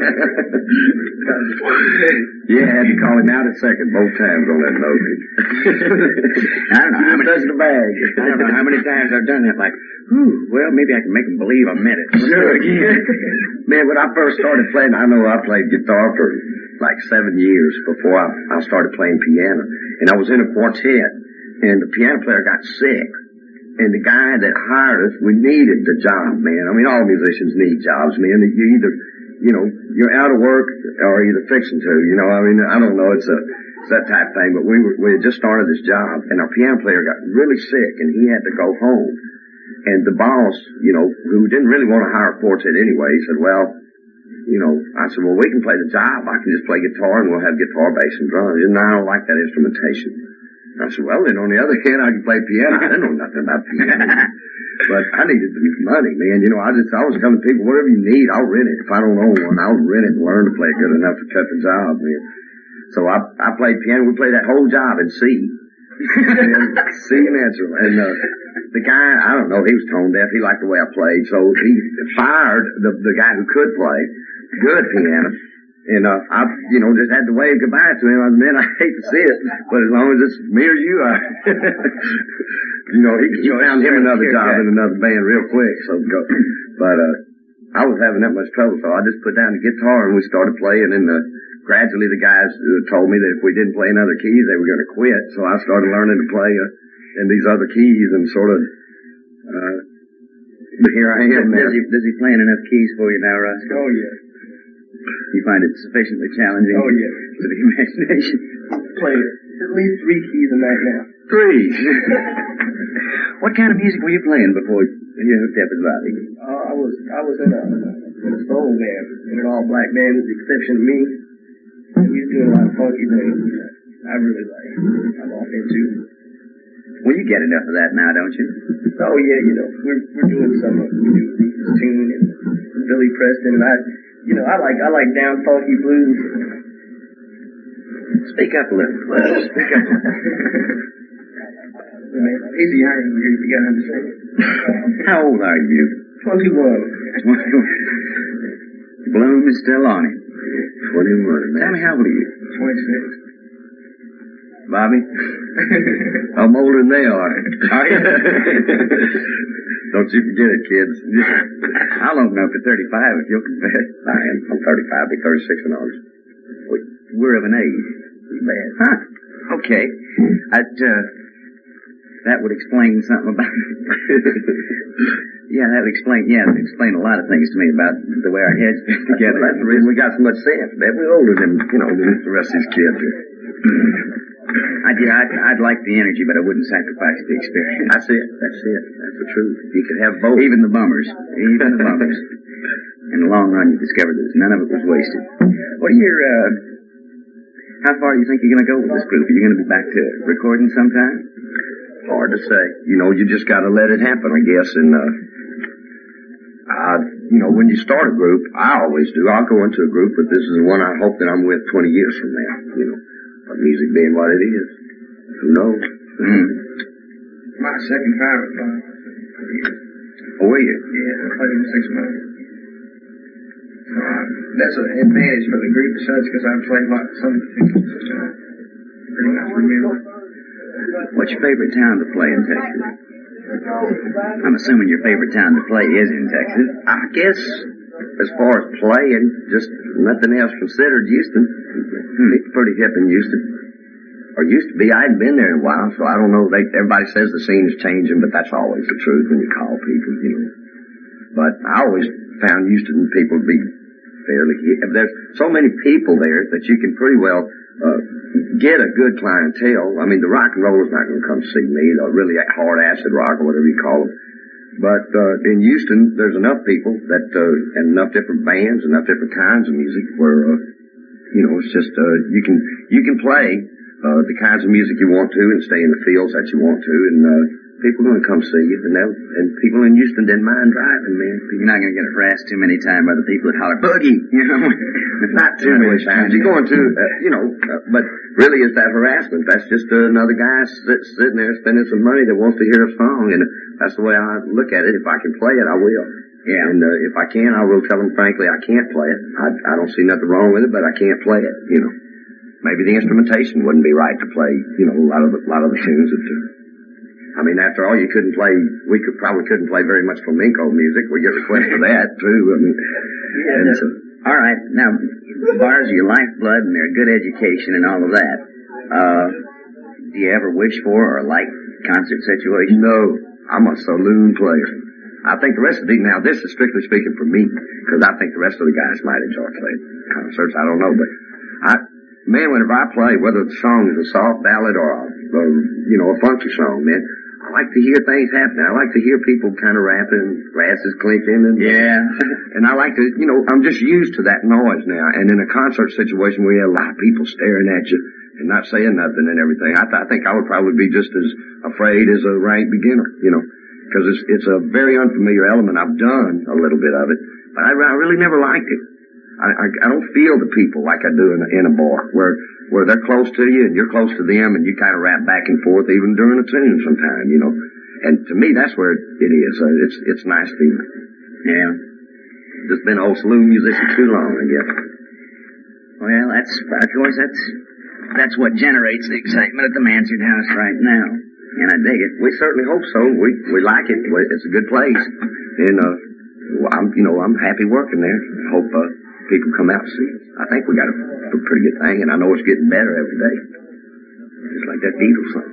Yeah, I had to call him out a second both times on that note. I don't know how many times the bag. I don't know how many times I've done that. Like, well, maybe I can make him believe I meant it. Sure, again. Man, when I first started playing, I know I played guitar for like 7 years before I started playing piano, and I was in a quartet, and the piano player got sick. And the guy that hired us, we needed the job, man. I mean, all musicians need jobs, man. You either, you're out of work or either fixing to, I mean, I don't know, it's that type of thing, but we had just started this job, and our piano player got really sick, and he had to go home. And the boss, who didn't really want to hire a quartet anyway, he said, well, I said, well, we can play the job. I can just play guitar, and we'll have guitar, bass, and drums. And I don't like that instrumentation. I said, well, then on the other hand, I can play piano. I didn't know nothing about piano. But I needed the money, man. I was telling people, whatever you need, I'll rent it. If I don't own one, I'll rent it and learn to play good enough to cut the job, man. So I played piano. We played that whole job in C. C natural. And the guy, I don't know, he was tone deaf. He liked the way I played. So he fired the guy who could play good piano. And I just had to wave goodbye to him. I said, man, I hate to see it, but as long as it's me or you, he found him another job in another band real quick. So but I was having that much trouble, so I just put down the guitar and we started playing. And gradually the guys told me that if we didn't play in other keys, they were going to quit. So I started learning to play in these other keys and sort of. But here I am now. Does he play in enough keys for you now, Roscoe? Oh yeah. You find it sufficiently challenging? Oh, yeah. To the imagination? Play at least 3 keys in that now. 3? What kind of music were you playing before you hooked up with Bobby? I was in a soul band, in an all-black band with the exception of me. And we was doing a lot of funky things. I really like. I'm off into. Well, you get enough of that now, don't you? Oh, yeah, we're doing some of this tune and Billy Preston, and I like down funky blues. Speak up a little. Speak up a little. Easy iron, you gotta understand. How old are you? 21. Bloom is still on him. 21, man. Tell me, how old are you? 26. Bobby? I'm older than they are. Are you? Don't you forget it, kids. I'll open up to 35 if you'll confess. I am. I'm 35. I'll be 36 in August. We're of an age. Man. Huh. Okay. That would explain something about Yeah, that would explain a lot of things to me about the way our heads fit together. That's the reason we got so much sense, man. We're older than, the rest of these kids. I'd like the energy, but I wouldn't sacrifice the experience. That's it. That's the truth. You could have both. Even the bummers. In the long run, you discover that none of it was wasted. What are your, how far do you think you're going to go with this group? Are you going to be back to recording sometime? Hard to say. You know, you just gotta let it happen, I guess, and, you know, when you start a group, I always do. I'll go into a group, but this is the one I hope that I'm with 20 years from now, you know. But music being what it is. Who knows? My second favorite song. Oh, were you? Yeah, I played him 6 months. That's an advantage for the group as such, because I played like some particular system. Pretty much remember. What's your favorite town to play in Texas? I'm assuming your favorite town to play is in Texas. I guess, as far as playing, just nothing else considered, Houston. It's pretty hip in Houston. Or used to be. I hadn't been there in a while, so I don't know. Everybody says the scene is changing, but that's always the truth when you call people, you know. But I always found Houston people to be fairly hip. There's so many people there that you can pretty well get a good clientele. I mean, the rock and rollers not going to come see me, the really hard acid rock or whatever you call them. But in Houston, there's enough people that and enough different bands, enough different kinds of music where you know, it's just you can play the kinds of music you want to and stay in the fields that you want to, and people are going to come see you, and people in Houston didn't mind driving, man. You're not going to get harassed too many times by the people that holler, boogie, you know. Not too many times. You're going to, you know, but really it's that harassment. That's just another guy sitting there spending some money that wants to hear a song, and that's the way I look at it. If I can play it, I will. Yeah. And if I can, I will tell them frankly I can't play it. I don't see nothing wrong with it, but I can't play it, you know. Maybe the instrumentation wouldn't be right to play, you know, a lot of the tunes that I mean, after all, we couldn't play very much flamenco music. We get requests for that, too. I mean, all right. Now, bars are your lifeblood and they're good education and all of that. Do you ever wish for or like concert situations? No. I'm a saloon player. I think the rest of now this is strictly speaking for me, because I think the rest of the guys might enjoy playing concerts. I don't know, but whenever I play, whether the song is a soft ballad or a funky song, man, I like to hear things happening. I like to hear people kind of rapping, glasses clinking, and and I like to, you know, I'm just used to that noise now. And in a concert situation where you have a lot of people staring at you and not saying nothing and everything, I think I would probably be just as afraid as a rank beginner, you know, because it's a very unfamiliar element. I've done a little bit of it, but I really never liked it. I don't feel the people like I do in a bar where they're close to you and you're close to them and you kind of rap back and forth even during a tune sometime, you know. And to me, that's where it is. It's nice feeling. Yeah. Just been an old saloon musician too long, I guess. Well, of course, that's what generates the excitement at the Mansard House right now. And I dig it. We certainly hope so. We like it. It's a good place. And, I'm happy working there. I hope, people come out and see us. I think we got a pretty good thing, and I know it's getting better every day. Just like that Beatles song.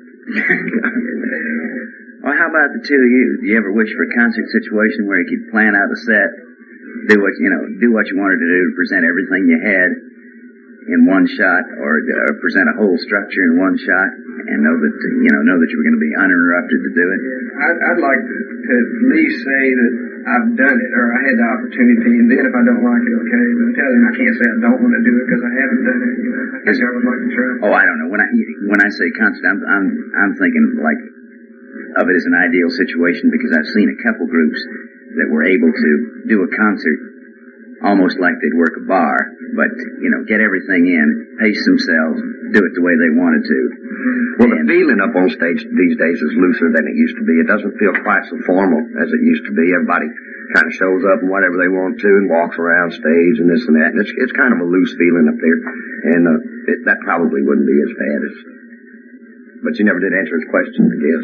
Well, how about the two of you? Do you ever wish for a concert situation where you could plan out a set, do what you wanted to do, present everything you had in one shot, or present a whole structure in one shot, and know that you were going to be uninterrupted to do it? I'd like to at least say that I've done it, or I had the opportunity, and then if I don't like it, okay, but I tell them I can't say I don't want to do it because I haven't done it, you know. I guess I would like to try. Oh, I don't know. When I say concert, I'm thinking like of it as an ideal situation, because I've seen a couple groups that were able to do a concert almost like they'd work a bar, but, get everything in, pace themselves, do it the way they wanted to. Well, the feeling up on stage these days is looser than it used to be. It doesn't feel quite so formal as it used to be. Everybody kind of shows up and whatever they want to and walks around stage and this and that. And it's kind of a loose feeling up there. And that probably wouldn't be as bad as... But you never did answer his question, I guess.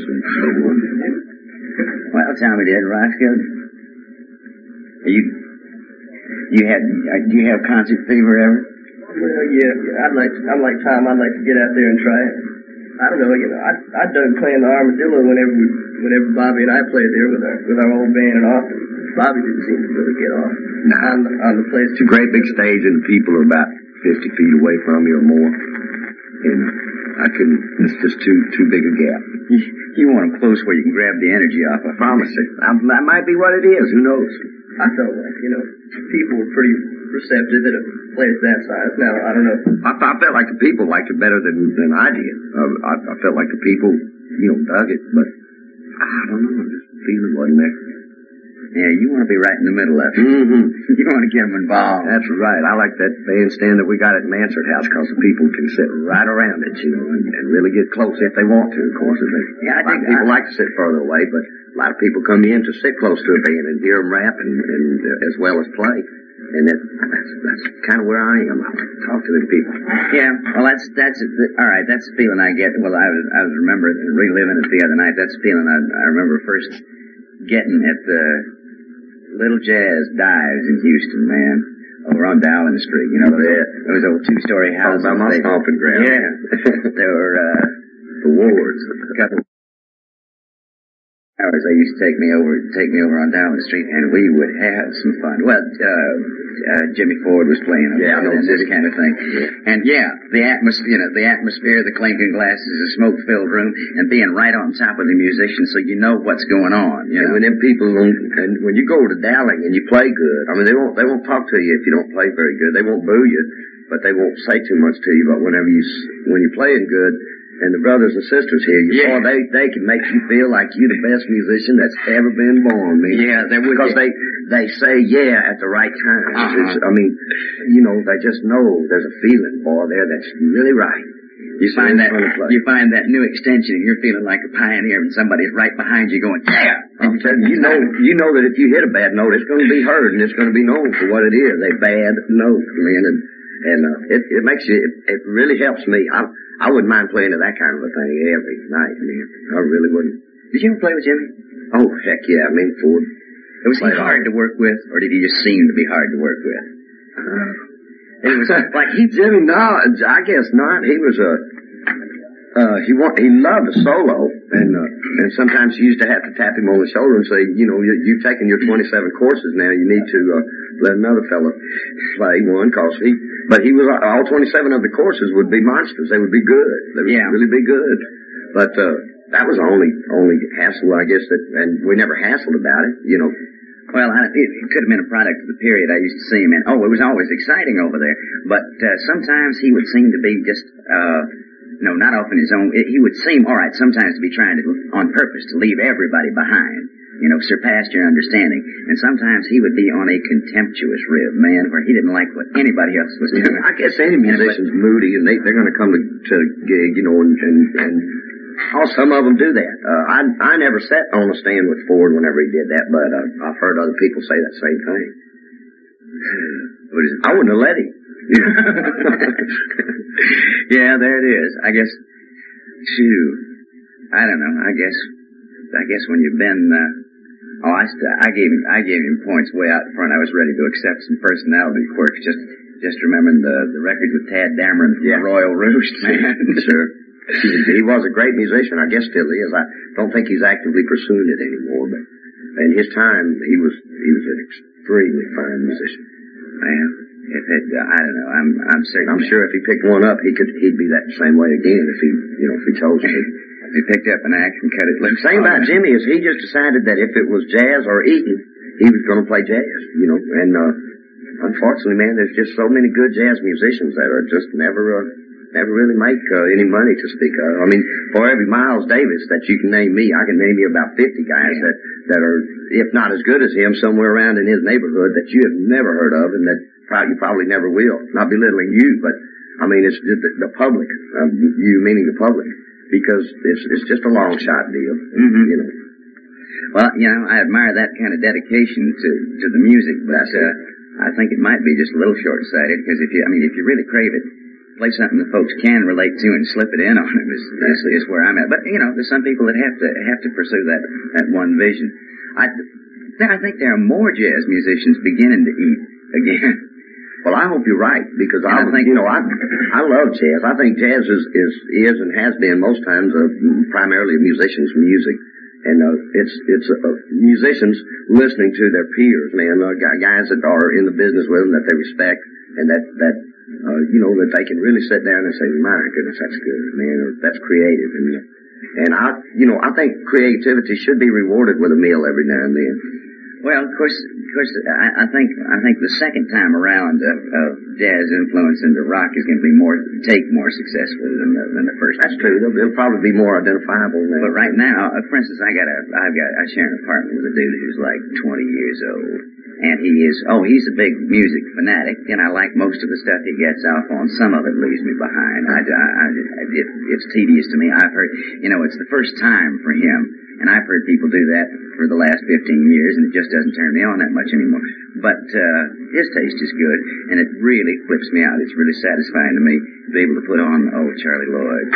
Well, Tommy did. Roscoe, do you have concert fever ever? Well, yeah. I'd like Tom. I'd like to get out there and try it. I don't know. I dug playing the Armadillo whenever Bobby and I played there with our old band in Austin. Bobby didn't seem to really get off on the place. It's a great big stage, and the people are about 50 feet away from you or more. And I couldn't. It's just too big a gap. You want them close where you can grab the energy off of. I promise you. That might be what it is. Who knows? I felt like, people were pretty receptive at a place that size. Now, I don't know. I felt like the people liked it better than I did. I felt like the people dug it, but I don't know, just the feeling wasn't there. Yeah, you want to be right in the middle of it. Mm-hmm. You want to get them involved. That's right. I like that bandstand that we got at Mansard House because the people can sit right around it, and really get close if they want to, of course. Yeah, I think people like to sit further away, but a lot of people come in to sit close to a band and hear them rap and as well as play. And that's kind of where I am. I like to talk to them people. Yeah, well, that's all right. That's the feeling I get. Well, I was reliving it the other night. That's the feeling I remember first getting at the Little Jazz Dives in Houston, man, over on Dowling Street. Those old two-story houses. By my stomping ground. Yeah, there were the Wards. A couple hours they used to take me over on Dowling Street, and we would have some fun. Well, Jimmy Ford was playing and this kind of thing. Yeah. And the atmosphere, the clinking glasses, the smoke-filled room, and being right on top of the musicians so you know what's going on. And when them people, and when you go to Dowling and you play good, I mean, they won't talk to you if you don't play very good. They won't boo you, but they won't say too much to you. But when you're playing good, and the brothers and sisters here, they can make you feel like you're the best musician that's ever been born, man. Yeah, they would. Because they say at the right time. Uh-huh. They just know there's a feeling, boy, there that's really right. You find that new extension, and you're feeling like a pioneer, and somebody's right behind you going, yeah! I'm telling you, you know that if you hit a bad note, it's going to be heard, and it's going to be known for what it is, a bad note, man. And it makes you, it really helps me. I wouldn't mind playing to that kind of a thing every night, man. I really wouldn't. Did you ever play with Jimmy? Oh, heck yeah. I mean, Ford. Was he hard to work with, or did he just seem to be hard to work with? It was like Jimmy, no, I guess not. He was he loved a solo, and sometimes you used to have to tap him on the shoulder and say, you've taken your 27 courses now, you need to let another fella play one, but he was, all 27 of the courses would be monsters. They would be good. They would really be good. But that was the only hassle, I guess, and we never hassled about it, Well, it could have been a product of the period I used to see him in. Oh, it was always exciting over there. But sometimes he would seem to be just, not off in his own. He would seem, all right, sometimes to be trying to, on purpose, to leave everybody behind. Surpass your understanding. And sometimes he would be on a contemptuous rib, man, where he didn't like what anybody else was doing. I guess any musician's moody, and they're going to come to a gig, and some of them do that. I never sat on a stand with Ford whenever he did that, but I've heard other people say that same thing. I wouldn't have let him. Yeah, there it is. I guess, I don't know. I guess when you've been, I gave him points way out front. I was ready to accept some personality quirks. Just remembering the record with Tad Dameron from Royal Roost, man. Sure. He was a great musician. I guess still is. I don't think he's actively pursuing it anymore, but in his time, he was an extremely fine musician. Man, I don't know. I'm certain. I'm sure if he picked one up, he'd be that same way again if he chose to. If he picked up an axe and cut it loose. The thing about Jimmy is he just decided that if it was jazz or Eaton, he was going to play jazz, and unfortunately, man, there's just so many good jazz musicians that are just never really make any money to speak of. I mean, for every Miles Davis that you can name me, I can name you about 50 guys that are, if not as good as him, somewhere around in his neighborhood that you have never heard of and that you probably never will. Not belittling you, but I mean, it's just the public, you meaning the public, because it's just a long shot deal, Well, I admire that kind of dedication to the music, but I think it might be just a little short-sighted, because if you really crave it, play something that folks can relate to and slip it in on them is where I'm at. But, there's some people that have to pursue that one vision. I think there are more jazz musicians beginning to eat again. Well, I hope you're right, because I love jazz. I think jazz is and has been most times primarily a musician's music. And it's musicians listening to their peers, man, guys that are in the business with them that they respect, and that they can really sit down and say, my goodness, that's good, man, or that's creative. And I think creativity should be rewarded with a meal every now and then. Well, of course, I think the second time around, jazz influence into rock is going to be more successful than the first. That's true. They'll probably be more identifiable now. But right now, for instance, I share an apartment with a dude who's like 20 years old, and he's a big music fanatic, and I like most of the stuff he gets off on. Some of it leaves me behind. It's tedious to me. I've heard, it's the first time for him. And I've heard people do that for the last 15 years, and it just doesn't turn me on that much anymore. But his taste is good, and it really flips me out. It's really satisfying to me to be able to put on Charlie Lloyd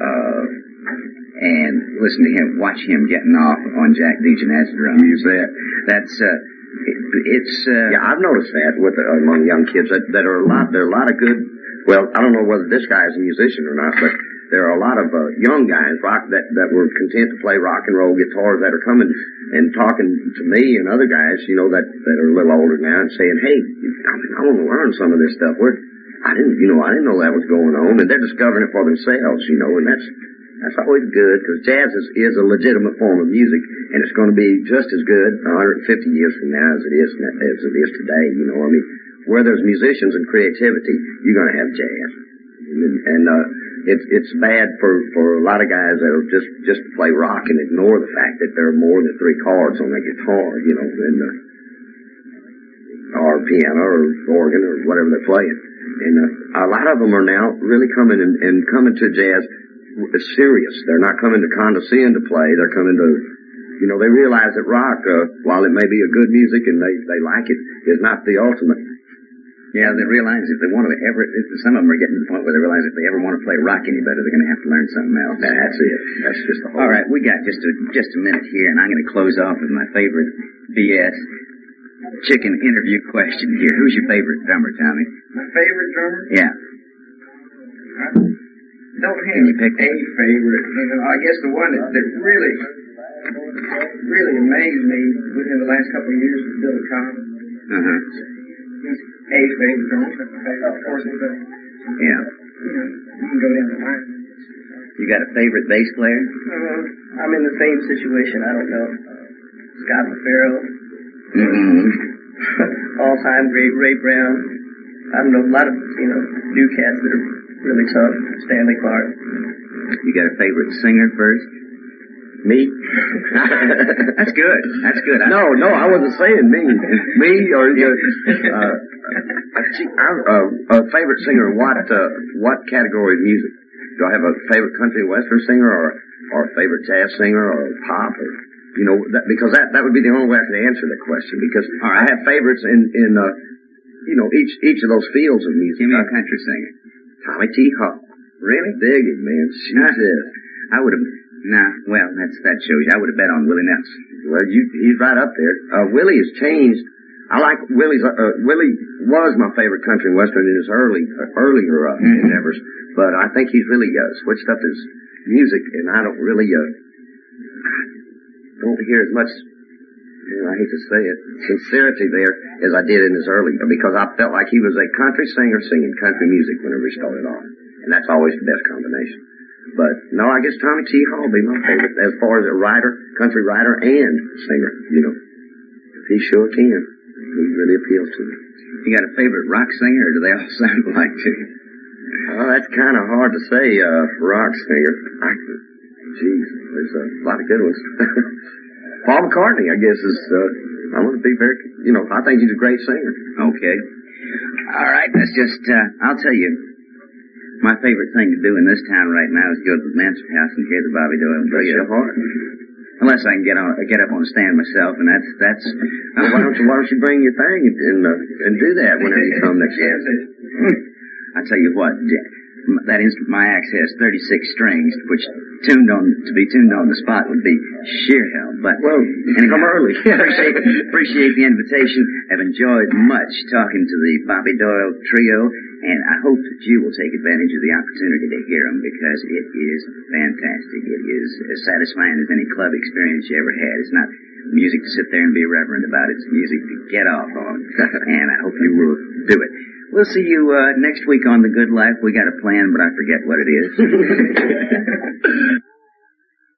and listen to him, watch him getting off on Jack DeJohnette's drums. You bet. That's yeah, I've noticed that among young kids that there are a lot of good. Well, I don't know whether this guy is a musician or not, but there are a lot of young guys that were content to play rock and roll guitars that are coming and talking to me and other guys, that are a little older now and saying, "Hey, I want to learn some of this stuff. I didn't know that was going on," and they're discovering it for themselves, and that's always good because jazz is a legitimate form of music, and it's going to be just as good 150 years from now as it is today. Where there's musicians and creativity, you're going to have jazz. And it's bad for a lot of guys that'll just play rock and ignore the fact that there are more than 3 chords on the guitar, or piano or organ or whatever they're playing. And a lot of them are now really coming to jazz serious. They're not coming to condescend to play. They're coming to, they realize that rock, while it may be a good music and they like it, is not the ultimate. Yeah, they realize if they want to some of them are getting to the point where they realize if they ever want to play rock any better, they're going to have to learn something else. That's it. That's just the whole. All right, we got just a minute here, and I'm going to close off with my favorite BS chicken interview question here. Who's your favorite drummer, Tommy? My favorite drummer? Yeah. I don't have a favorite. I guess the one that really amazed me within the last couple of years was Billy Connolly. Uh-huh. A favorite drummer, of course, but yeah. You can go down the line. You got a favorite bass player? I'm in the same situation. I don't know. Scott LaFaro. All-time great Ray Brown. I don't know, a lot of, new cats that are really tough. Stanley Clark. You got a favorite singer first? Me? That's good. That's good. No, I wasn't saying me. Me or a favorite singer. What category of music? Do I have a favorite country western singer or a favorite jazz singer or pop or because that would be the only way I could answer that question because I have favorites in each of those fields of music. Give me a country singer. Tommy T. Hall. Really? Dig it, man. I would have. Nah, well, that shows you. I would have bet on Willie Nelson. Well, he's right up there. Willie has changed. I like Willie's. Willie was my favorite country and western in his earlier endeavors, but I think he's really switched up his music, and I don't really don't hear as much. I hate to say it, sincerity there as I did in his early, because I felt like he was a country singer singing country music whenever he started off, and that's always the best combination. But no, I guess Tommy T. Hall would be my favorite as far as a country writer and singer. He sure can. He really appeals to me. You got a favorite rock singer, or do they all sound like to you? Oh, that's kind of hard to say. Rock singer. There's a lot of good ones. Paul McCartney, I guess, is. I want to be very. I think he's a great singer. Okay. All right. That's just. I'll tell you. My favorite thing to do in this town right now is go to the Mansard House and hear the Bobby Doyle Trio. Bless your heart. Unless I can get up on a stand myself, and that's. Why don't you bring your thing and do that whenever you come next year? I tell you what, that my axe has 36 strings, which to be tuned on the spot would be sheer hell. But come early. appreciate the invitation. I've enjoyed much talking to the Bobby Doyle Trio, and I hope that you will take advantage of the opportunity to hear them because it is fantastic. It is as satisfying as any club experience you ever had. It's not music to sit there and be reverent about. It's music to get off on, and I hope you will do it. We'll see you next week on The Good Life. We got a plan, but I forget what it is.